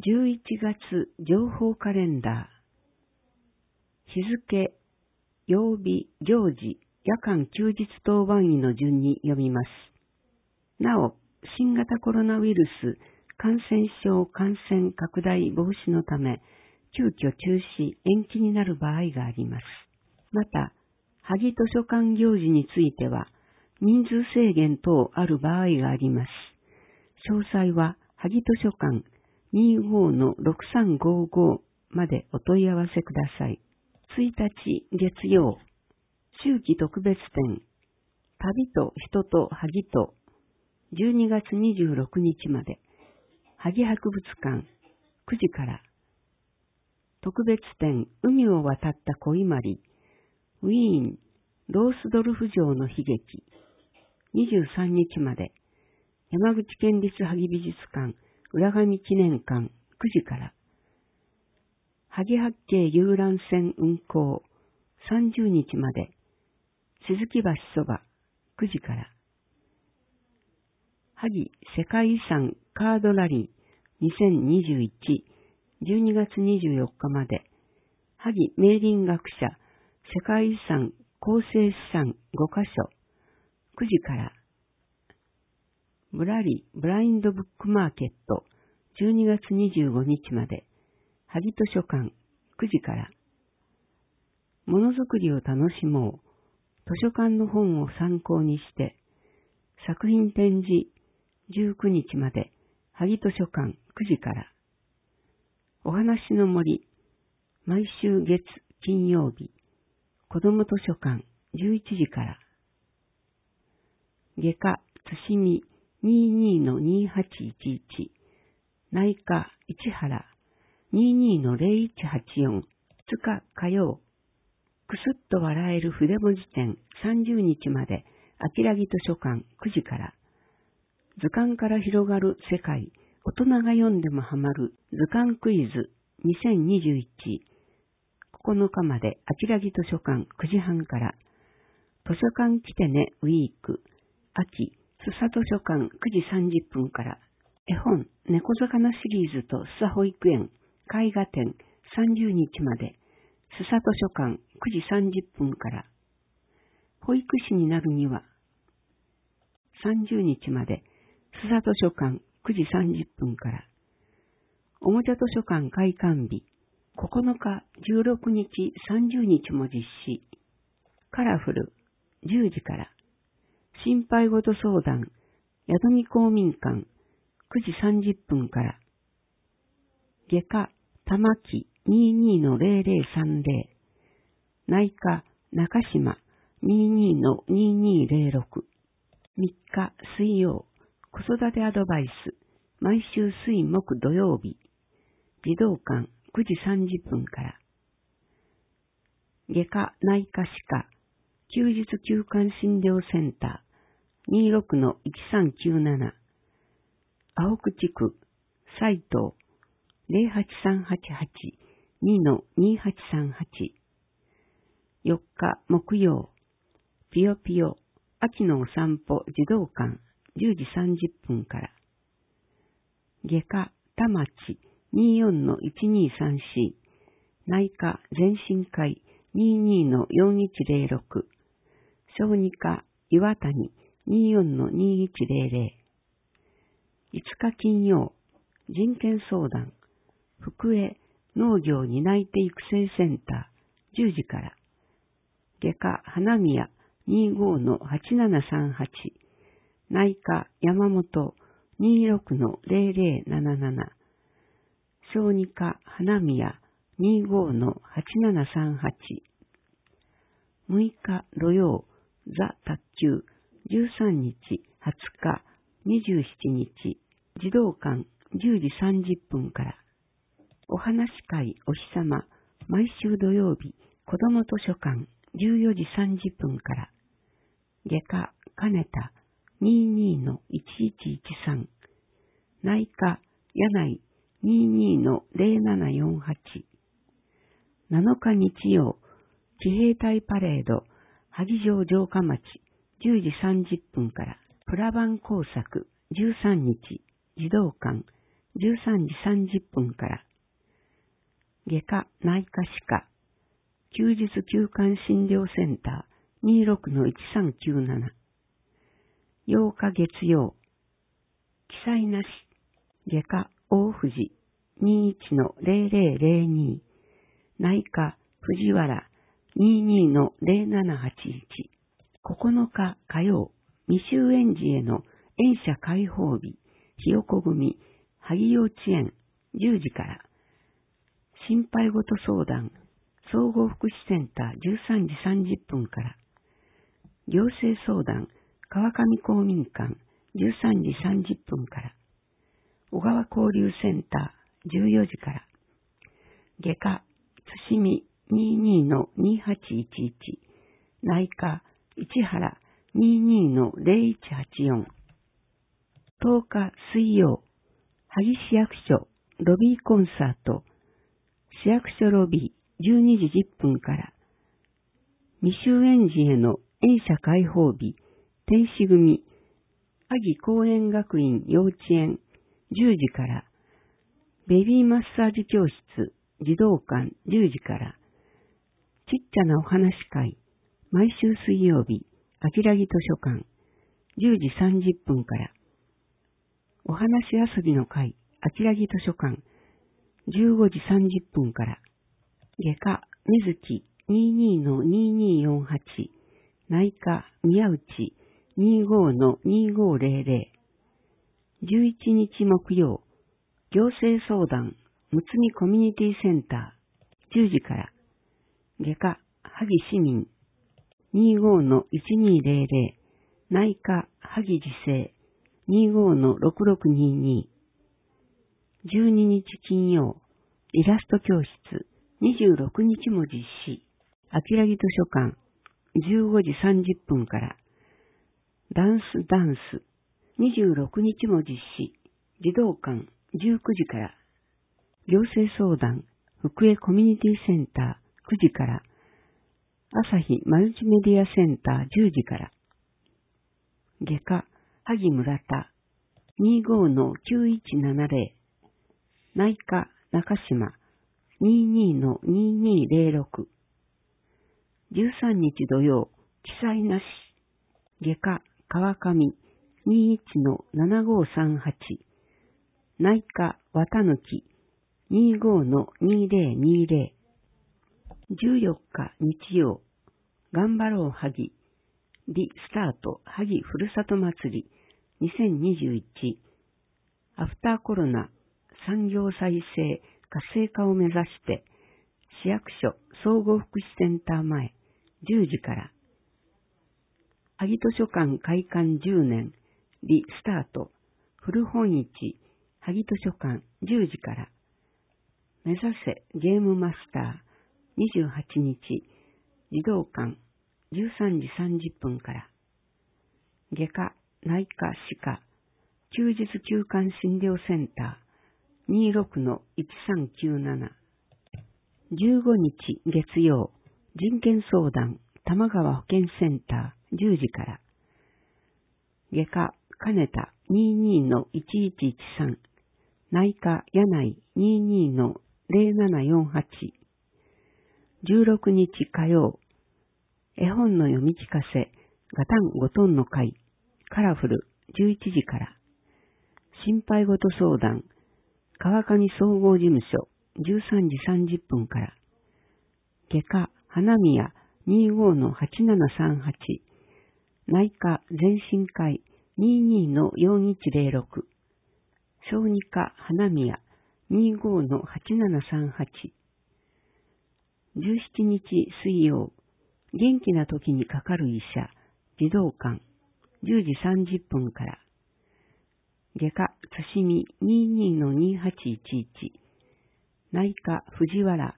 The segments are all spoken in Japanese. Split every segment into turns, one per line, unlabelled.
11月情報カレンダー。日付、曜日、行事、夜間休日当番位の順に読みます。なお、新型コロナウイルス感染症感染拡大防止のため、急遽中止、延期になる場合があります。また、萩図書館行事については、人数制限等ある場合があります。詳細は、萩図書館25-6355までお問い合わせください。1日月曜、秋季特別展、旅と人と萩と、12月26日まで、萩博物館9時から、特別展、海を渡った小伊万里、ウィーン、ロースドルフ城の悲劇、23日まで、山口県立萩美術館、浦上記念館9時から、萩八景遊覧船運行30日まで、鈴木橋そば9時から、萩世界遺産カードラリー2021 12月24日まで、萩明林学者世界遺産構成資産5カ所9時から、ぶらりブラインドブックマーケット12月25日まで、萩図書館9時から、ものづくりを楽しもう、図書館の本を参考にして、作品展示19日まで、萩図書館9時から、お話の森、毎週月金曜日、子ども図書館11時から、外科津市22-2811、内科市原22-0184、2日火曜、くすっと笑える筆文字展30日まで、秋良木図書館9時から、図鑑から広がる世界、大人が読んでもハマる図鑑クイズ2021、9日まで秋良木図書館9時半から、図書館来てねウィーク、秋、須佐図書館9時30分から、絵本、猫魚シリーズと須佐保育園、絵画展30日まで、須佐図書館9時30分から、保育士になるには、30日まで、須佐図書館9時30分から、おもちゃ図書館開館日、9日、16日、30日も実施、カラフル、10時から、心配事相談、宿見公民館、9時30分から、外科、玉木22-0030、内科、中島22-2206、3日水曜、子育てアドバイス、毎週水木土曜日、児童館9時30分から、外科内科歯科、休日休館診療センター 26-1397、青区地区、斉藤08388-2-2838、4日木曜、ぴよぴよ、秋のお散歩児童館10時30分から、外科田町24-1234、内科全身会22-4106、小児科岩谷24-2100、5日金曜、人権相談、福江農業担い手育成センター10時から、外科花宮25-8738、内科山本26-0077、小児科花宮25-8738、6日土曜、ザ・卓球13日、20日、27日、児童館10時30分から、お話会お日様、毎週土曜日、子ども図書館14時30分から、外科金田22-1113、内科柳22-0748、7日日曜、騎兵隊パレード、萩城城下町10時30分から、プラバン工作13日、児童館 13時30分から。外科内科歯科休日休館診療センター 26-1397。8日月曜。記載なし。外科大藤 21-0002。内科藤原 22-0781。9日火曜。未就園児への園舎開放日。ひよこ組萩幼稚園10時から。心配ごと相談総合福祉センター13時30分から。行政相談川上公民館13時30分から。小川交流センター14時から。外科津見 22-2811。内科市原 22-0184。10日水曜。萩市役所ロビーコンサート市役所ロビー12時10分から。未就園児への園舎開放日天使組萩公園学院幼稚園10時から。ベビーマッサージ教室児童館10時から。ちっちゃなお話会毎週水曜日あきらぎ図書館10時30分から。お話遊びの会あきらぎ図書館15時30分から。外科目月 22-2248。内科宮内 25-2500。11日木曜。行政相談むつみコミュニティセンター10時から。外科萩市民 25-1200。内科萩自生 25-6622。12日金曜。イラスト教室26日も実施。あきらぎ図書館15時30分から。ダンス26日も実施。児童館19時から。行政相談福江コミュニティセンター9時から。朝日マルチメディアセンター10時から。外科萩村田 25-9170。内科中島 22-2206。13日土曜記載なし。外科川上 21-7538。内科綿貫 25-2020。14日日曜頑張ろう萩リスタート萩ふるさと祭り2021。アフターコロナ産業再生活性化を目指して市役所総合福祉センター前10時から。萩図書館開館10年リスタート古本市萩図書館10時から。目指せゲームマスター28日児童館13時30分から。外科内科歯科休日休館診療センター 26-1397。15日月曜人権相談玉川保健センター10時から。外科金田 22-1113。内科柳井 22-0748。16日火曜絵本の読み聞かせガタンゴトンの会カラフル11時から。心配ごと相談川上総合事務所13時30分から。外科花宮 25-8738。内科全身会 22-4106。小児科花宮 25-8738。17日水曜元気な時にかかる医者児童館10時30分から。外科津見 22-2811。内科藤原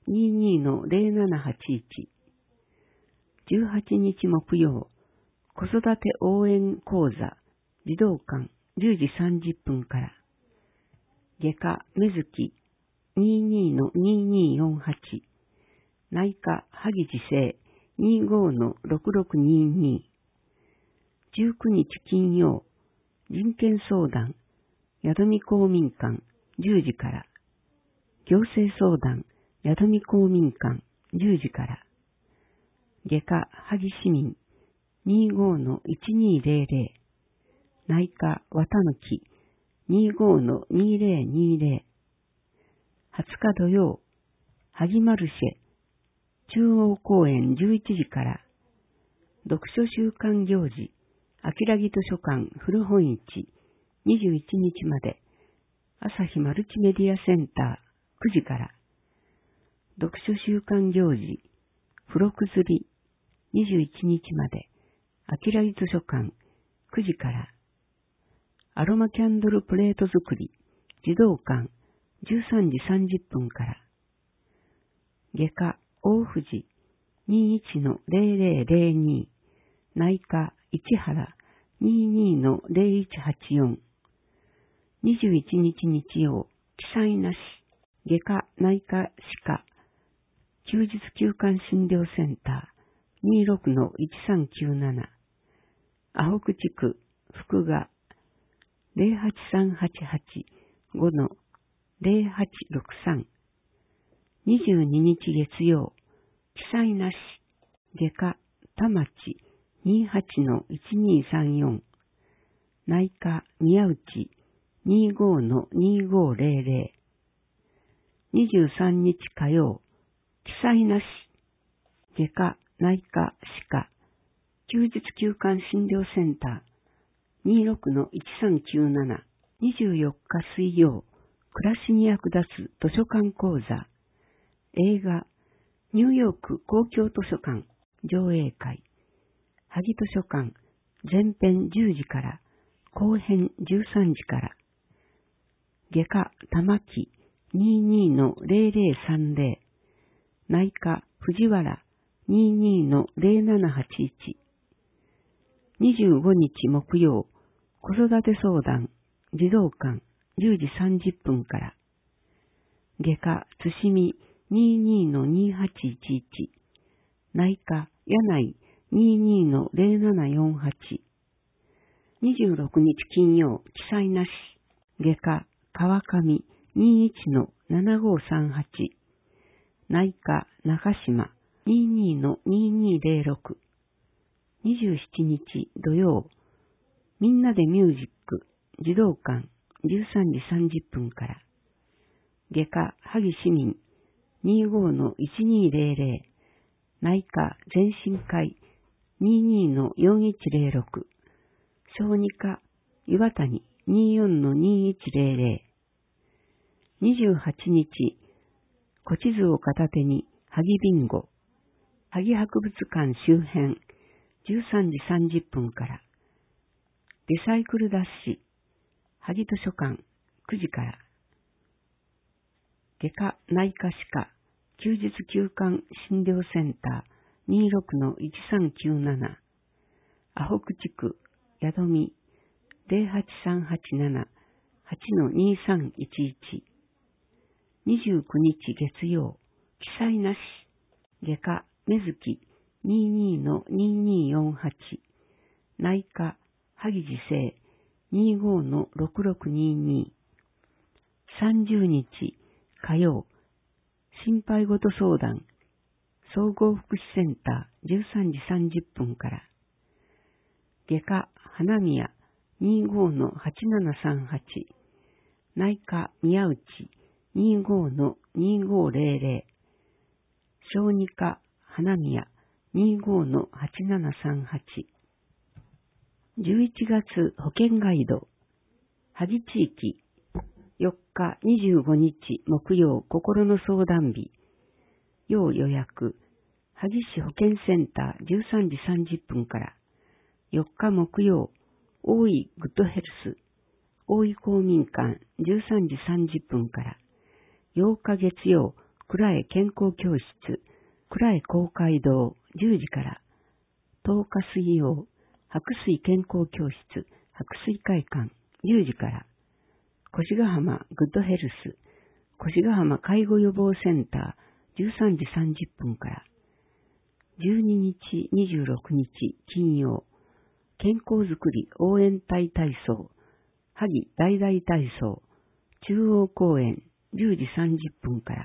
22-0781。18日木曜子育て応援講座児童館10時30分から。外科目月 22-2248。内科萩自生 25-6622。19日金曜人権相談宿見公民館 10時から。行政相談、宿見公民館、10時から。外科、萩市民、25-1200。内科、綿貫、25-2020。20日土曜、萩マルシェ、中央公園11時から。読書週間行事、秋木図書館古本市、21日まで。朝日マルチメディアセンター、9時から。読書週間行事、付録釣り、21日まで。秋木図書館、9時から。アロマキャンドルプレート作り、児童館、13時30分から。外科、大藤、21-0002。内科、市原、22-0184。21日日曜、記載なし。外科、内科、歯科。休日休館診療センター、26-1397。阿北地区、福賀、08388-5-0863。22日月曜、記載なし。外科、田町、28-1234。内科、宮内、25-2500。23日火曜、記載なし。外科、内科、歯科。休日休館診療センター、26-1397。24日水曜、暮らしに役立つ図書館講座。映画、ニューヨーク公共図書館上映会。萩図書館、前編10時から、後編13時から。外科、玉木、22-0030。内科、藤原、22-0781。25日木曜、子育て相談、児童館、10時30分から。外科、津見、22-2811。内科、柳井、22-0748。26日金曜、記載なし。外科、川上、21-7538。内科、中島、22-2206。27日土曜、みんなでミュージック、児童館、13時30分から。外科、萩市民、25-1200。内科、全身会、22-4106。小児科、岩谷、24-2100。28日、古地図を片手に、萩ビンゴ、萩博物館周辺、13時30分から。リサイクル雑誌、萩図書館、9時から。外科、内科歯科、休日休館診療センター、26-1397。阿北地区、宿見、08387-8-2311。29日月曜、記載なし。外科、目月、22-2248。内科、萩自生、25-6622。30日火曜、心配ごと相談、総合福祉センター、13時30分から。外科、花宮、25-8738。内科、宮内、25-2500。小児科、花宮、25-8738。11月保健ガイド、萩地域、4日25日木曜心の相談日、要予約、萩市保健センター13時30分から。4日木曜、大井グッドヘルス、大井公民館13時30分から。8日月曜、倉江健康教室、倉江公会堂10時から。10日水曜、白水健康教室、白水会館10時から。越ヶ浜グッドヘルス、越ヶ浜介護予防センター13時30分から。12日26日金曜、健康づくり応援隊体操、萩大々体操、 中央公園10時30分から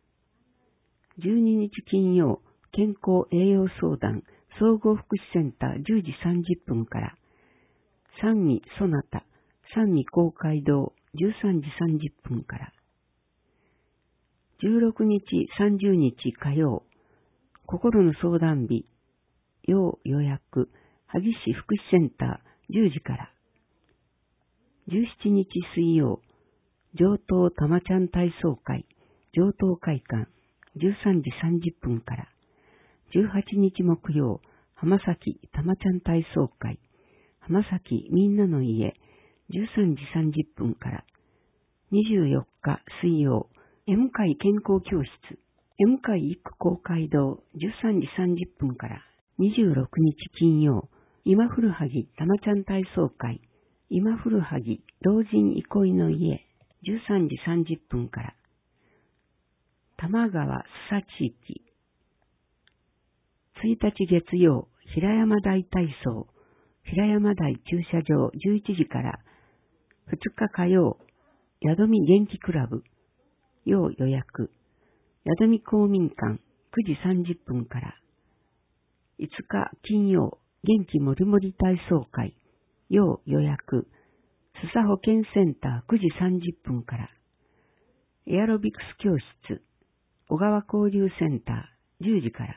。12日金曜、健康栄養相談総合福祉センター10時30分から。三味そなた三味公会堂13時30分から。16日30日火曜、心の相談日、要予約、萩市福祉センター10時から。17日水曜、上東たまちゃん体操会、上東会館13時30分から。18日木曜、浜崎たまちゃん体操会、浜崎みんなの家13時30分から。24日水曜、M 会健康教室、M 会育公会堂13時30分から。26日金曜、今古萩たまちゃん体操会、今古萩老人憩いの家13時30分から。玉川須佐地域。1日月曜、平山台体操、平山台駐車場11時から。2日火曜、宿見元気クラブ、要予約、宿見公民館9時30分から。5日金曜、元気もりもり体操会、要予約、須佐保健センター9時30分から。エアロビクス教室、小川交流センター10時から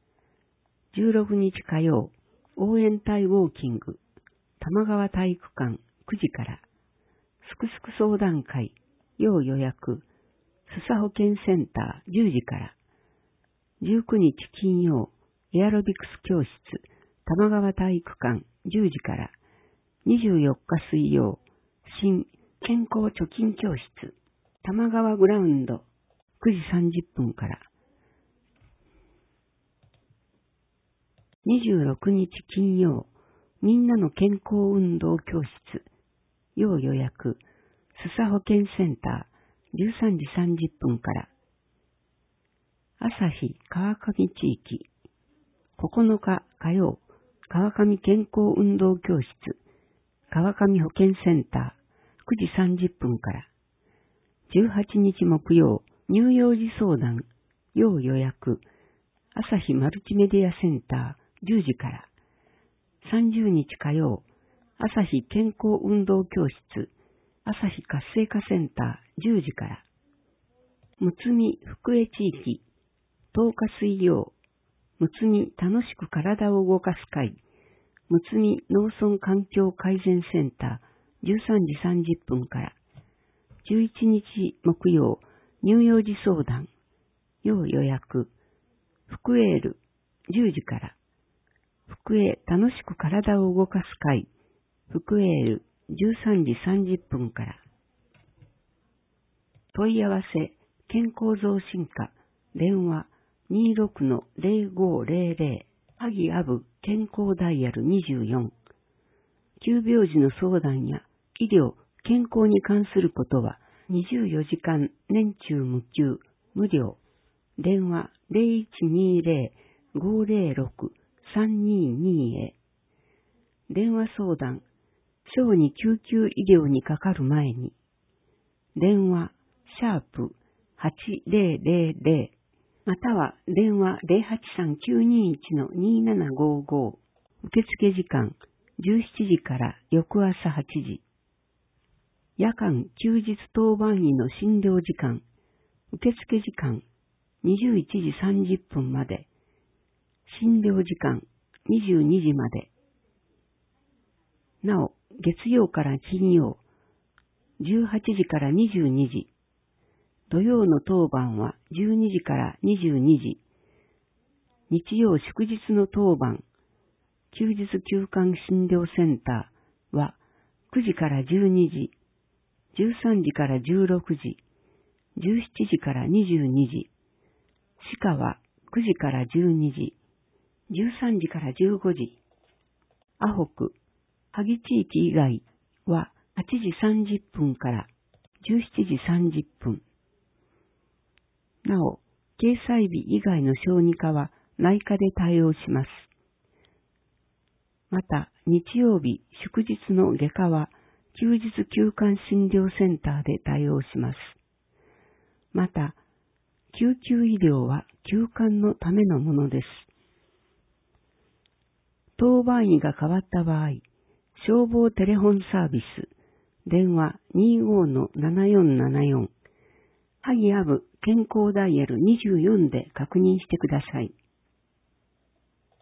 。16日火曜、応援隊ウォーキング、玉川体育館9時から。すくすく相談会、要予約、須佐保健センター10時から。19日金曜、エアロビクス教室、玉川体育館10時から。24日水曜、新健康貯金教室、玉川グラウンド9時30分から。26日金曜、みんなの健康運動教室、要予約、須佐保健センター13時30分から。朝日川上地域、9日火曜、川上健康運動教室、川上保健センター9時30分から。18日木曜、乳幼児相談、要予約、朝日マルチメディアセンター10時から。30日火曜、朝日健康運動教室、朝日活性化センター10時から。むつみ福江地域、10日水曜、むつみ楽しく体を動かす会、むつみ農村環境改善センター13時30分から。11日木曜、乳幼児相談、要予約、福エール10時から。福江楽しく体を動かす会、福エール13時30分から。問い合わせ、健康増進課、電話 26-0500、萩アブ健康ダイヤル24。急病時の相談や医療、健康に関することは24時間年中無休、無料。電話 0120-506-322 へ。電話相談、小児救急医療にかかる前に。電話#8000または電話 083-921-2755。受付時間17時から翌朝8時。夜間休日当番医の診療時間、受付時間21時30分まで。診療時間22時まで。なお、月曜から金曜、18時から22時。土曜の当番は12時から22時。日曜祝日の当番、休日休館診療センターは9時から12時、13時から16時、17時から22時。歯科は9時から12時、13時から15時。アホク、萩地域以外は8時30分から17時30分。なお、掲載日以外の小児科は内科で対応します。また、日曜日、祝日の外科は休日休館診療センターで対応します。また、救急医療は休館のためのものです。当番医が変わった場合、消防テレホンサービス、電話 25-7474、萩アブ健康ダイヤル24で確認してください。